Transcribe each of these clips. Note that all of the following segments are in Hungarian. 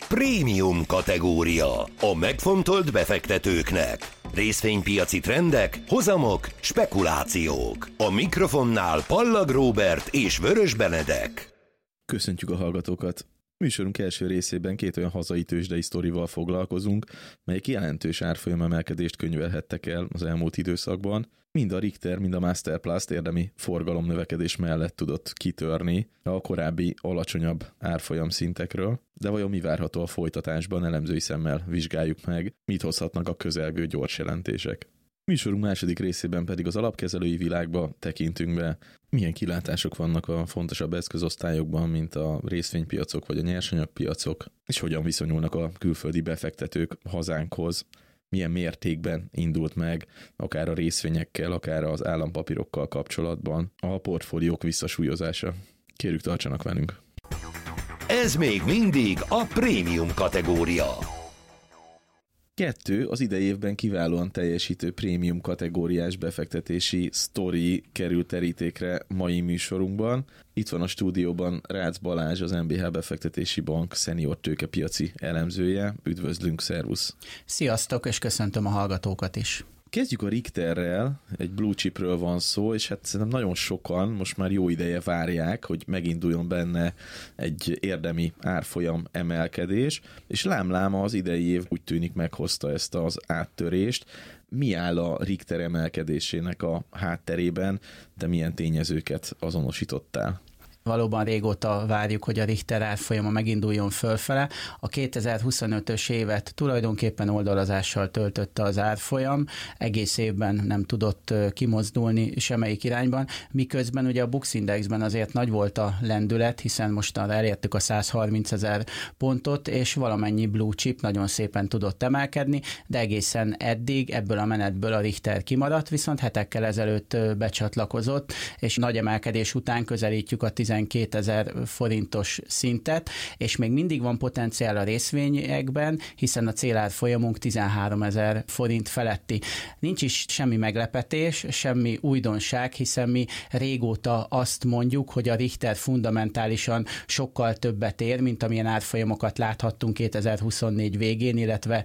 Prémium kategória. A megfontolt befektetőknek. Részvénypiaci trendek, hozamok, spekulációk. A mikrofonnál Pallag Róbert és Vörös Benedek. Köszöntjük a hallgatókat! Műsorunk első részében két olyan hazai tőzsdei sztorival foglalkozunk, melyek jelentős árfolyamemelkedést könyvelhettek el az elmúlt időszakban. Mind a Richter, mind a Masterplast érdemi forgalomnövekedés mellett tudott kitörni a korábbi alacsonyabb árfolyam szintekről. De vajon mi várható a folytatásban? Elemzői szemmel vizsgáljuk meg, mit hozhatnak a közelgő gyors jelentések. Műsorunk második részében pedig az alapkezelői világba tekintünk be. Milyen kilátások vannak a fontosabb eszközosztályokban, mint a részvénypiacok vagy a nyersanyagpiacok, és hogyan viszonyulnak a külföldi befektetők hazánkhoz, milyen mértékben indult meg akár a részvényekkel, akár az állampapírokkal kapcsolatban a portfóliók visszasúlyozása. Kérjük, tartsanak velünk! Ez még mindig a prémium kategória. 2. Az idei évben kiválóan teljesítő prémium kategóriás befektetési sztori került terítékre mai műsorunkban. Itt van a stúdióban Rácz Balázs, az MBH Befektetési Bank szenior tőkepiaci elemzője. Üdvözlünk, szervusz! Sziasztok, és köszöntöm a hallgatókat is! Kezdjük a Richterrel, egy blue chipről van szó, és hát szerintem nagyon sokan most már jó ideje várják, hogy meginduljon benne egy érdemi árfolyam emelkedés, és lám az idei év úgy tűnik meghozta ezt az áttörést. Mi áll a Richter emelkedésének a hátterében, de milyen tényezőket azonosítottál? Valóban régóta várjuk, hogy a Richter árfolyama meginduljon fölfele. A 2025-ös évet tulajdonképpen oldalazással töltötte az árfolyam, egész évben nem tudott kimozdulni semmelyik irányban, miközben ugye a Bux Indexben azért nagy volt a lendület, hiszen mostanra elértük a 130 000 pontot, és valamennyi blue chip nagyon szépen tudott emelkedni, de egészen eddig ebből a menetből a Richter kimaradt, viszont hetekkel ezelőtt becsatlakozott, és nagy emelkedés után közelítjük a 12 000 forintos szintet, és még mindig van potenciál a részvényekben, hiszen a célárfolyamunk 13 000 forint feletti. Nincs is semmi meglepetés, semmi újdonság, hiszen mi régóta azt mondjuk, hogy a Richter fundamentálisan sokkal többet ér, mint amilyen árfolyamokat láthattunk 2024 végén, illetve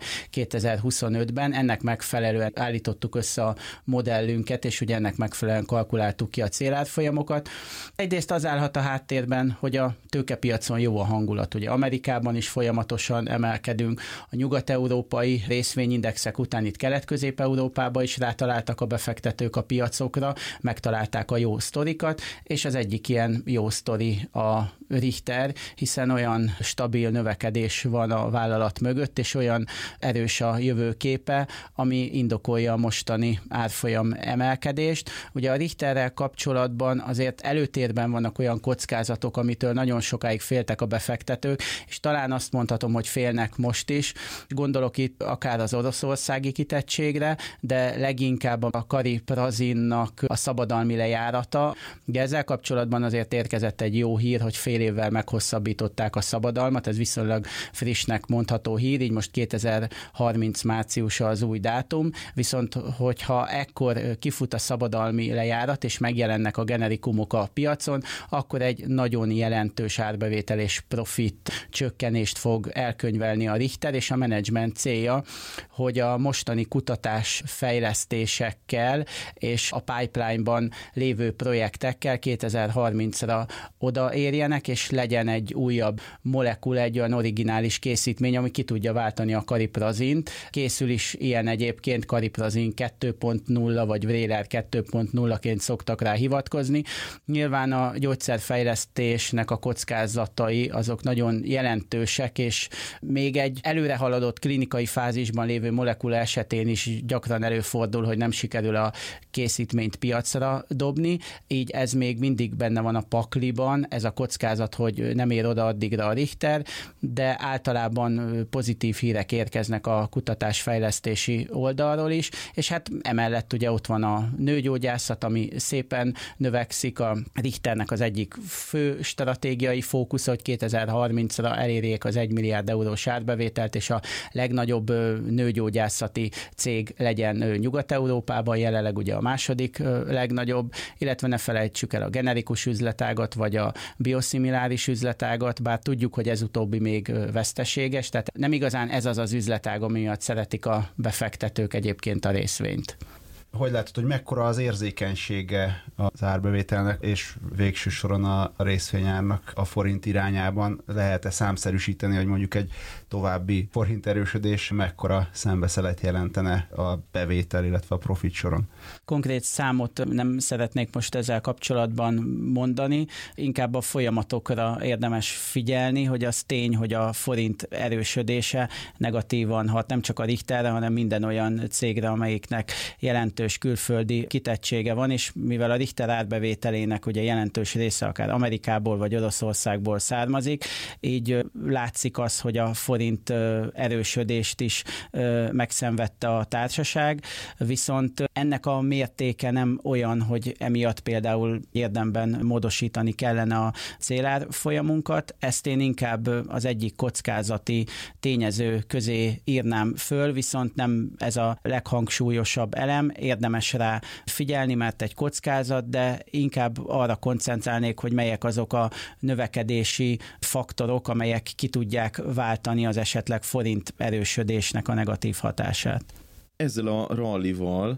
2025-ben. Ennek megfelelően állítottuk össze a modellünket, és ugye ennek megfelelően kalkuláltuk ki a célárfolyamokat. Egyrészt az állhat a háttérben, hogy a tőkepiacon jó a hangulat. Ugye Amerikában is folyamatosan emelkedünk, a nyugat-európai részvényindexek után itt Kelet-Közép-Európában is rátaláltak a befektetők a piacokra, megtalálták a jó sztorikat, és az egyik ilyen jó sztori a Richter, hiszen olyan stabil növekedés van a vállalat mögött, és olyan erős a jövőképe, ami indokolja a mostani árfolyam emelkedést. Ugye a Richterrel kapcsolatban azért előtérben vannak olyan kockázatok, amitől nagyon sokáig féltek a befektetők, és talán azt mondhatom, hogy félnek most is. Gondolok itt akár az oroszországi kitettségre, de leginkább a Cariprazinnak a szabadalmi lejárata. Ugye ezzel kapcsolatban azért érkezett egy jó hír, hogy fél évvel meghosszabbították a szabadalmat, ez viszonylag frissnek mondható hír, így most 2030 márciusa az új dátum, viszont hogyha ekkor kifut a szabadalmi lejárat, és megjelennek a generikumok a piacon, akkor egy nagyon jelentős árbevétel és profit csökkenést fog elkönyvelni a Richter, és a menedzsment célja, hogy a mostani kutatás fejlesztésekkel és a pipeline-ban lévő projektekkel 2030-ra odaérjenek, és legyen egy újabb molekula, egy olyan originális készítmény, ami ki tudja váltani a Cariprazint. Készül is ilyen egyébként, Cariprazin 2.0 vagy Vraylar 2.0-ként szoktak rá hivatkozni. Nyilván a gyógyszerfejlesztésnek a kockázatai azok nagyon jelentősek, és még egy előre haladott klinikai fázisban lévő molekula esetén is gyakran előfordul, hogy nem sikerül a készítményt piacra dobni, így ez még mindig benne van a pakliban, ez a kockázat, hogy nem ér oda addigra a Richter, de általában pozitív hírek érkeznek a kutatásfejlesztési oldalról is, és hát emellett ugye ott van a nőgyógyászat, ami szépen növekszik, a Richternek az egyik fő stratégiai fókusz, hogy 2030-ra elérjék az 1 milliárd eurós árbevételt, és a legnagyobb nőgyógyászati cég legyen Nyugat-Európában, jelenleg ugye a második legnagyobb, illetve ne felejtsük el a generikus üzletágat, vagy a biosim szimiláris üzletágat, bár tudjuk, hogy ez utóbbi még veszteséges, tehát nem igazán ez az üzletág, ami miatt szeretik a befektetők egyébként a részvényt. Hogy látod, hogy mekkora az érzékenysége az árbevételnek, és végső soron a részvényárnak a forint irányában? Lehet-e számszerűsíteni, hogy mondjuk egy további forint erősödés mekkora szembeszelet jelentene a bevétel, illetve a profit soron? Konkrét számot nem szeretnék most ezzel kapcsolatban mondani, inkább a folyamatokra érdemes figyelni, hogy az tény, hogy a forint erősödése negatívan hat nem csak a Richterre, hanem minden olyan cégre, amelyiknek jelentős külföldi kitettsége van, és mivel a Richter árbevételének ugye jelentős része akár Amerikából vagy Oroszországból származik, így látszik az, hogy a forint erősödést is megszenvedte a társaság, viszont ennek a mértéke nem olyan, hogy emiatt például érdemben módosítani kellene a célárfolyamunkat. Ezt én inkább az egyik kockázati tényező közé írnám föl, viszont nem ez a leghangsúlyosabb elem, érdemes rá figyelni, mert egy kockázat, de inkább arra koncentrálnék, hogy melyek azok a növekedési faktorok, amelyek ki tudják váltani az esetleg forint erősödésnek a negatív hatását. Ezzel a rallival,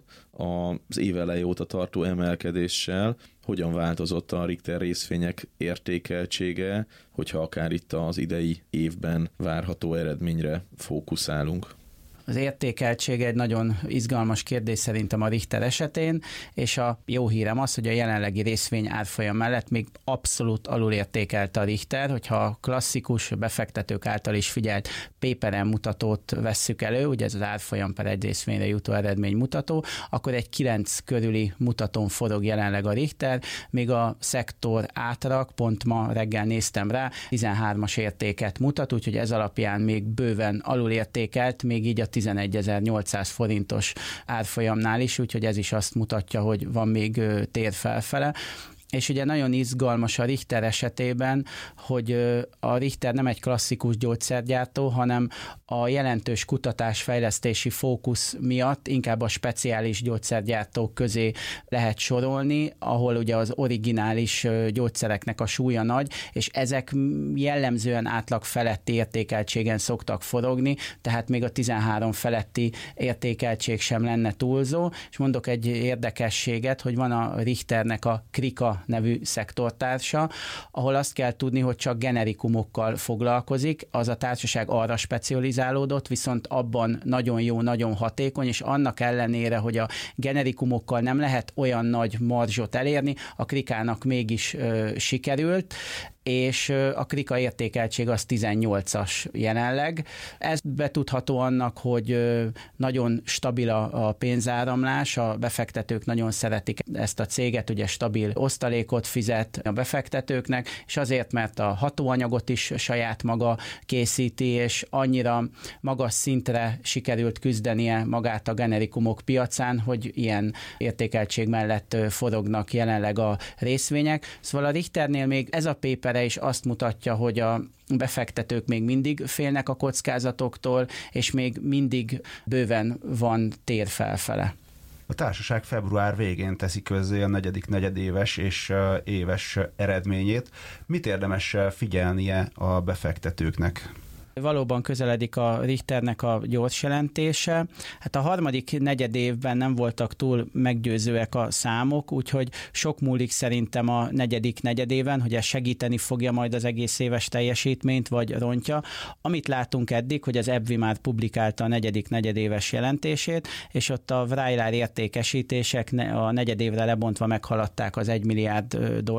az éveleje óta tartó emelkedéssel hogyan változott a Richter részvények értékeltsége, hogyha akár itt az idei évben várható eredményre fókuszálunk? Az értékeltség egy nagyon izgalmas kérdés szerintem a Richter esetén, és a jó hírem az, hogy a jelenlegi részvény árfolyam mellett még abszolút alulértékelte a Richter, hogyha a klasszikus befektetők által is figyelt P/E mutatót vesszük elő, ugye ez az árfolyam per egy részvényre jutó eredmény mutató, akkor egy 9 körüli mutatón forog jelenleg a Richter, míg a szektor átlag, pont ma reggel néztem rá, 13-as értéket mutat, úgyhogy ez alapján még bőven alulértékelt, még így a 11.800 forintos árfolyamnál is, úgyhogy ez is azt mutatja, hogy van még tér felfele. És ugye nagyon izgalmas a Richter esetében, hogy a Richter nem egy klasszikus gyógyszergyártó, hanem a jelentős kutatás-fejlesztési fókusz miatt inkább a speciális gyógyszergyártók közé lehet sorolni, ahol ugye az originális gyógyszereknek a súlya nagy, és ezek jellemzően átlag feletti értékeltségen szoktak forogni, tehát még a 13 feletti értékeltség sem lenne túlzó. És mondok egy érdekességet, hogy van a Richternek a Krika nevű szektortársa, ahol azt kell tudni, hogy csak generikumokkal foglalkozik, az a társaság arra specializálódott, viszont abban nagyon jó, nagyon hatékony, és annak ellenére, hogy a generikumokkal nem lehet olyan nagy marzsot elérni, a Krikának mégis sikerült, és a Krika értékeltség az 18-as jelenleg. Ez betudható annak, hogy nagyon stabil a pénzáramlás, a befektetők nagyon szeretik ezt a céget, ugye stabil osztalékot fizet a befektetőknek, és azért, mert a hatóanyagot is saját maga készíti, és annyira magas szintre sikerült küzdenie magát a generikumok piacán, hogy ilyen értékeltség mellett forognak jelenleg a részvények. Szóval a Richternél még ez a paper is azt mutatja, hogy a befektetők még mindig félnek a kockázatoktól, és még mindig bőven van tér felfele. A társaság február végén teszi közzé a negyedik negyedéves és éves eredményét. Mit érdemes figyelnie a befektetőknek? Valóban közeledik a Richternek a gyors jelentése. Hát a harmadik negyedévben nem voltak túl meggyőzőek a számok, úgyhogy sok múlik szerintem a negyedik negyedéven, hogy ez segíteni fogja majd az egész éves teljesítményt, vagy rontja. Amit látunk eddig, hogy az EBVI már publikálta a negyedik negyedéves jelentését, és ott a Vraylar értékesítések a negyedévre lebontva meghaladták az $1 milliárd,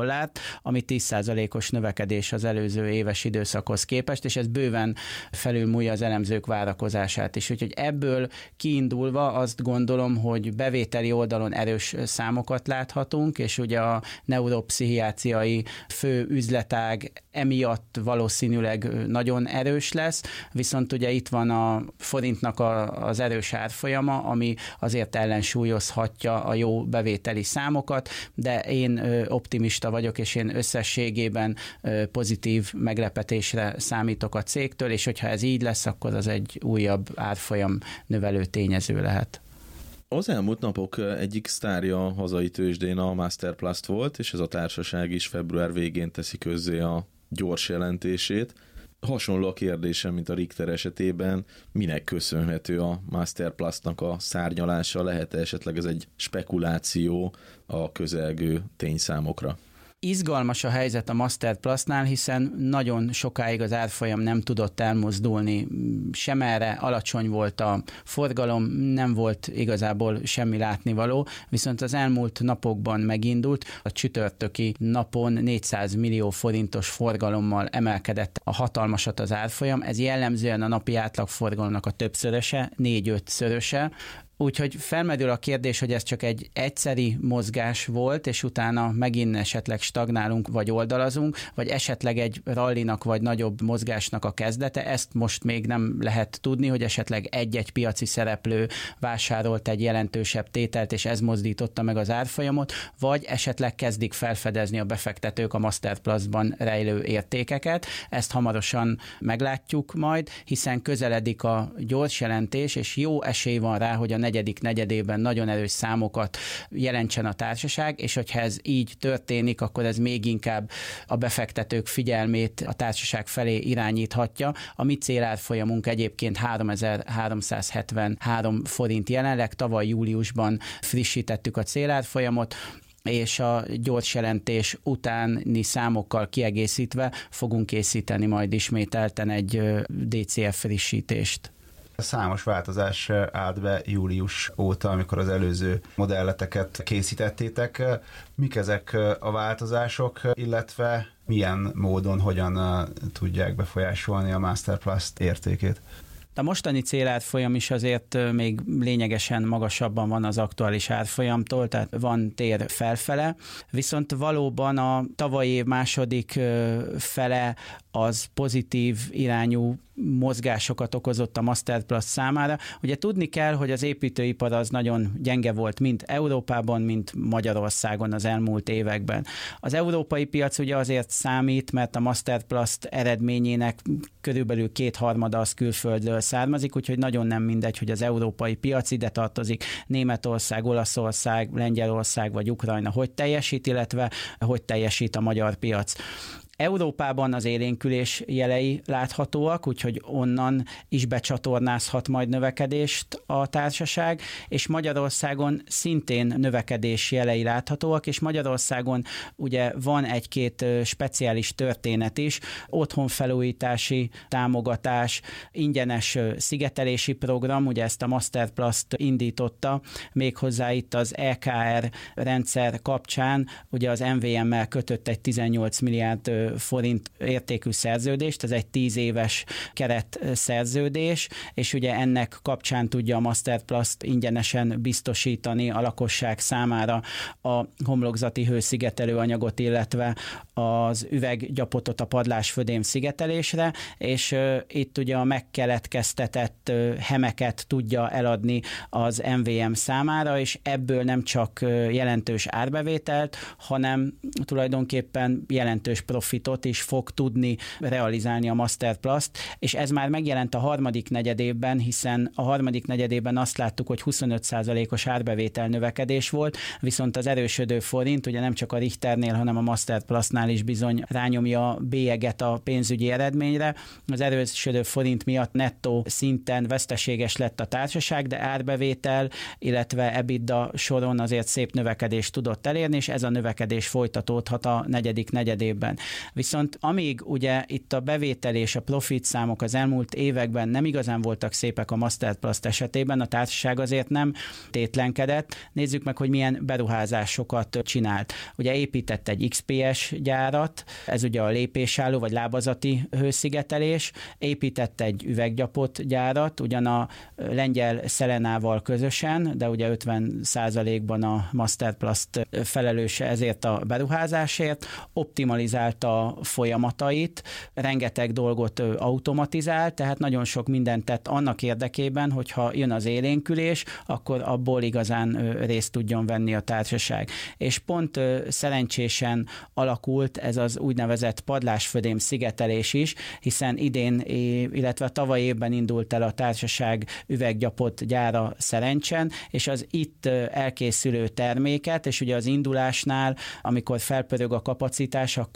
ami 10%-os növekedés az előző éves időszakhoz képest, és ez bőven felülmúlja az elemzők várakozását is. Úgyhogy ebből kiindulva azt gondolom, hogy bevételi oldalon erős számokat láthatunk, és ugye a neuropszichiátriai fő üzletág emiatt valószínűleg nagyon erős lesz, viszont ugye itt van a forintnak az erős árfolyama, ami azért ellensúlyozhatja a jó bevételi számokat, de én optimista vagyok, és én összességében pozitív meglepetésre számítok a cégtől, és hogyha ez így lesz, akkor az egy újabb árfolyam növelő tényező lehet. Az elmúlt napok egyik sztárja a hazai tőzsdén a Masterplast volt, és ez a társaság is február végén teszi közzé a gyors jelentését. Hasonló a kérdésem, mint a Richter esetében, minek köszönhető a Masterplastnak a szárnyalása? Lehet esetleg ez egy spekuláció a közelgő tényszámokra? Izgalmas a helyzet a Masterplastnál, hiszen nagyon sokáig az árfolyam nem tudott elmozdulni sem erre, alacsony volt a forgalom, nem volt igazából semmi látnivaló, viszont az elmúlt napokban megindult, a csütörtöki napon 400 millió forintos forgalommal emelkedett a hatalmasat az árfolyam, ez jellemzően a napi átlagforgalomnak a többszöröse, 4-5-szöröse, úgyhogy felmerül a kérdés, hogy ez csak egy egyszeri mozgás volt, és utána megint esetleg stagnálunk, vagy oldalazunk, vagy esetleg egy rallinak, vagy nagyobb mozgásnak a kezdete. Ezt most még nem lehet tudni, hogy esetleg egy-egy piaci szereplő vásárolt egy jelentősebb tételt, és ez mozdította meg az árfolyamot, vagy esetleg kezdik felfedezni a befektetők a Masterplastban rejlő értékeket. Ezt hamarosan meglátjuk majd, hiszen közeledik a gyors jelentés, és jó esély van rá, hogy a negyedik negyedében nagyon erős számokat jelentsen a társaság, és hogyha ez így történik, akkor ez még inkább a befektetők figyelmét a társaság felé irányíthatja. A mi célárfolyamunk egyébként 3373 forint jelenleg, tavaly júliusban frissítettük a célárfolyamot, és a gyors jelentés utáni számokkal kiegészítve fogunk készíteni majd ismételten egy DCF frissítést. Számos változás állt be július óta, amikor az előző modelleteket készítettétek. Mik ezek a változások, illetve milyen módon, hogyan tudják befolyásolni a Masterplast értékét? A mostani célárfolyam is azért még lényegesen magasabban van az aktuális árfolyamtól, tehát van tér felfele, viszont valóban a tavalyi év második fele az pozitív irányú mozgásokat okozott a Masterplast számára. Ugye tudni kell, hogy az építőipar az nagyon gyenge volt, mind Európában, mind Magyarországon az elmúlt években. Az európai piac ugye azért számít, mert a Masterplast eredményének körülbelül 2/3 az külföldről származik, úgyhogy nagyon nem mindegy, hogy az európai piac ide tartozik, Németország, Olaszország, Lengyelország vagy Ukrajna hogy teljesít, illetve hogy teljesít a magyar piac. Európában az élénkülés jelei láthatóak, úgyhogy onnan is becsatornázhat majd növekedést a társaság, és Magyarországon szintén növekedés jelei láthatóak, és Magyarországon ugye van egy-két speciális történet is, otthonfelújítási támogatás, ingyenes szigetelési program, ugye ezt a Masterplast indította, méghozzá itt az EKR rendszer kapcsán, ugye az MVM-mel kötött egy 18 milliárd forint értékű szerződést, ez egy 10 éves keret szerződés, és ugye ennek kapcsán tudja a Masterplast ingyenesen biztosítani a lakosság számára a homlokzati hőszigetelő anyagot, illetve az üveggyapotot a padlásfödém szigetelésre, és itt ugye a megkeletkeztetett hemeket tudja eladni az MVM számára, és ebből nem csak jelentős árbevételt, hanem tulajdonképpen jelentős profitot is fog tudni realizálni a Masterplast, és ez már megjelent a harmadik negyedévben, hiszen a harmadik negyedében azt láttuk, hogy 25%-os árbevétel növekedés volt, viszont az erősödő forint, ugye nem csak a Richternél, hanem a Masterplastnál is bizony rányomja a bélyeget a pénzügyi eredményre. Az erősödő forint miatt nettó szinten veszteséges lett a társaság, de árbevétel, illetve EBITDA soron azért szép növekedést tudott elérni, és ez a növekedés folytatódhat a negyedik negyedévben. Viszont amíg ugye itt a bevétel és a profit számok az elmúlt években nem igazán voltak szépek a Masterplast esetében, a társaság azért nem tétlenkedett. Nézzük meg, hogy milyen beruházásokat csinált. Ugye épített egy XPS gyárat, ez ugye a lépésálló vagy lábazati hőszigetelés, épített egy üveggyapot gyárat, ugyan a lengyel Szelenával közösen, de ugye 50%-ban a Masterplast felelős ezért a beruházásért, optimalizálta a folyamatait, rengeteg dolgot automatizált, tehát nagyon sok mindent tett annak érdekében, hogyha jön az élénkülés, akkor abból igazán részt tudjon venni a társaság. És pont szerencsésen alakult ez az úgynevezett padlásfödém szigetelés is, hiszen idén, illetve tavaly évben indult el a társaság üveggyapot gyára Szerencsen, és az itt elkészülő terméket, és ugye az indulásnál, amikor felpörög a kapacitás, akkor a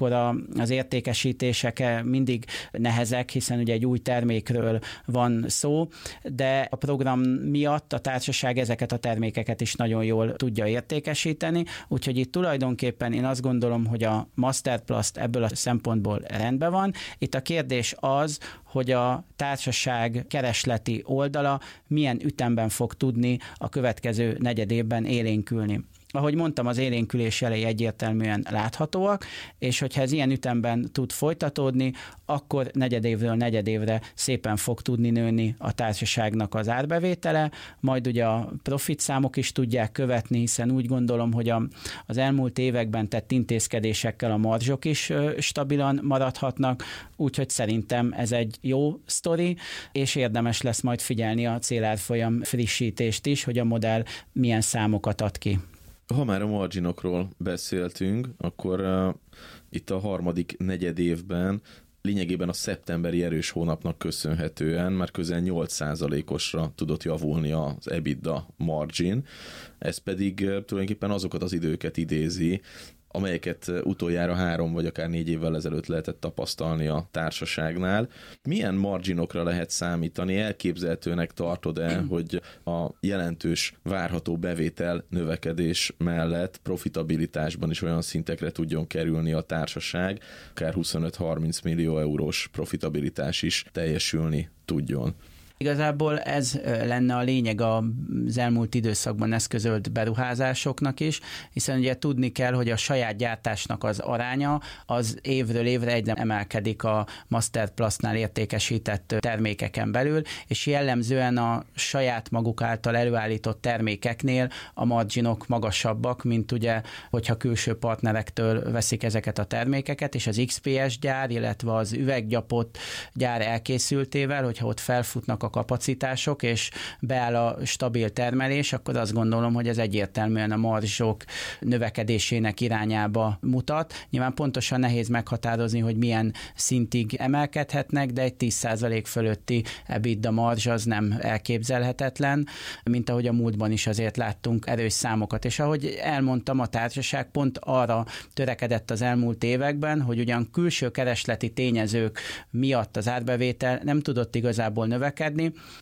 az értékesítések mindig nehezek, hiszen ugye egy új termékről van szó, de a program miatt a társaság ezeket a termékeket is nagyon jól tudja értékesíteni, úgyhogy itt tulajdonképpen én azt gondolom, hogy a Masterplast ebből a szempontból rendben van. Itt a kérdés az, hogy a társaság keresleti oldala milyen ütemben fog tudni a következő negyedévben élénkülni. Ahogy mondtam, az élénkülés jelei egyértelműen láthatóak, és hogyha ez ilyen ütemben tud folytatódni, akkor negyedévről negyedévre szépen fog tudni nőni a társaságnak az árbevétele, majd ugye a profit számok is tudják követni, hiszen úgy gondolom, hogy az elmúlt években tett intézkedésekkel a marzsok is stabilan maradhatnak, úgyhogy szerintem ez egy jó sztori, és érdemes lesz majd figyelni a célárfolyam frissítést is, hogy a modell milyen számokat ad ki. Ha már a marginokról beszéltünk, akkor itt a harmadik negyedévben lényegében a szeptemberi erős hónapnak köszönhetően már közel 8%-osra tudott javulni az EBITDA margin. Ez pedig tulajdonképpen azokat az időket idézi, amelyeket utoljára 3 vagy akár 4 évvel ezelőtt lehetett tapasztalni a társaságnál. Milyen marginokra lehet számítani? Elképzelhetőnek tartod-e, hogy a jelentős várható bevétel növekedés mellett profitabilitásban is olyan szintekre tudjon kerülni a társaság, akár 25-30 millió eurós profitabilitás is teljesülni tudjon? Igazából ez lenne a lényeg az elmúlt időszakban eszközölt beruházásoknak is, hiszen ugye tudni kell, hogy a saját gyártásnak az aránya az évről évre egyre emelkedik a Masterplastnál értékesített termékeken belül, és jellemzően a saját maguk által előállított termékeknél a marginok magasabbak, mint ugye, hogyha külső partnerektől veszik ezeket a termékeket, és az XPS gyár, illetve az üveggyapott gyár elkészültével, hogyha ott felfutnak a kapacitások, és beáll a stabil termelés, akkor azt gondolom, hogy ez egyértelműen a marzsok növekedésének irányába mutat. Nyilván pontosan nehéz meghatározni, hogy milyen szintig emelkedhetnek, de egy 10% fölötti EBITDA marzs az nem elképzelhetetlen, mint ahogy a múltban is azért láttunk erős számokat. És ahogy elmondtam, a társaság pont arra törekedett az elmúlt években, hogy ugyan külső keresleti tényezők miatt az árbevétel nem tudott igazából növekedni,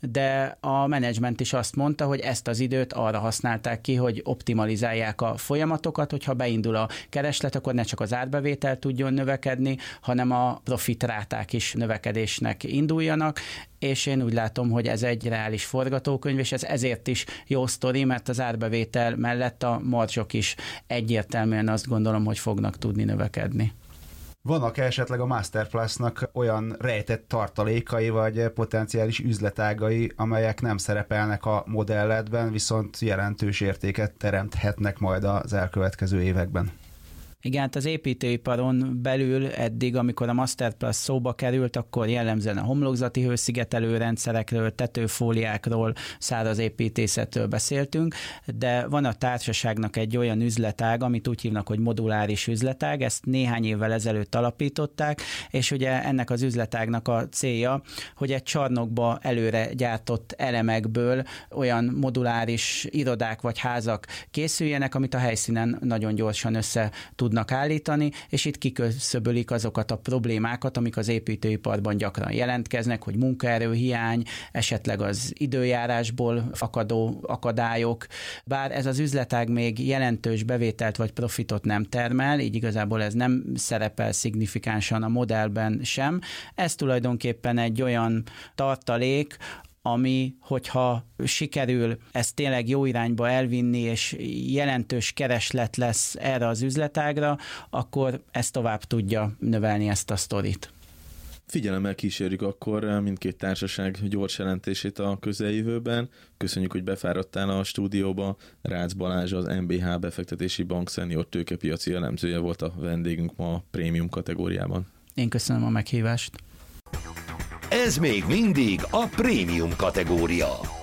de a menedzsment is azt mondta, hogy ezt az időt arra használták ki, hogy optimalizálják a folyamatokat, hogyha beindul a kereslet, akkor ne csak az árbevétel tudjon növekedni, hanem a profitráták is növekedésnek induljanak, és én úgy látom, hogy ez egy reális forgatókönyv, és ez ezért is jó sztori, mert az árbevétel mellett a marzsok is egyértelműen azt gondolom, hogy fognak tudni növekedni. Vannak esetleg a Masterplastnak olyan rejtett tartalékai vagy potenciális üzletágai, amelyek nem szerepelnek a modelletben, viszont jelentős értéket teremthetnek majd az elkövetkező években? Igen, hát az építőiparon belül eddig, amikor a Masterplast szóba került, akkor jellemzően a homlokzati hőszigetelő rendszerekről, tetőfóliákról, száraz építészetről beszéltünk, de van a társaságnak egy olyan üzletág, amit úgy hívnak, hogy moduláris üzletág, ezt néhány évvel ezelőtt alapították, és ugye ennek az üzletágnak a célja, hogy egy csarnokba előre gyártott elemekből olyan moduláris irodák vagy házak készüljenek, amit a helyszínen nagyon gyorsan össze tudnak állítani, és itt kiköszöbölik azokat a problémákat, amik az építőiparban gyakran jelentkeznek, hogy munkaerőhiány, esetleg az időjárásból fakadó akadályok. Bár ez az üzletág még jelentős bevételt vagy profitot nem termel, így igazából ez nem szerepel szignifikánsan a modellben sem. Ez tulajdonképpen egy olyan tartalék, ami, hogyha sikerül ezt tényleg jó irányba elvinni, és jelentős kereslet lesz erre az üzletágra, akkor ez tovább tudja növelni ezt a sztorit. Figyelemmel kísérjük akkor mindkét társaság gyors jelentését a közeljövőben. Köszönjük, hogy befáradtál a stúdióba. Rácz Balázs, az MBH Befektetési Bank Senior tőkepiaci elemzője volt a vendégünk ma a prémium kategóriában. Én köszönöm a meghívást. Ez még mindig a prémium kategória.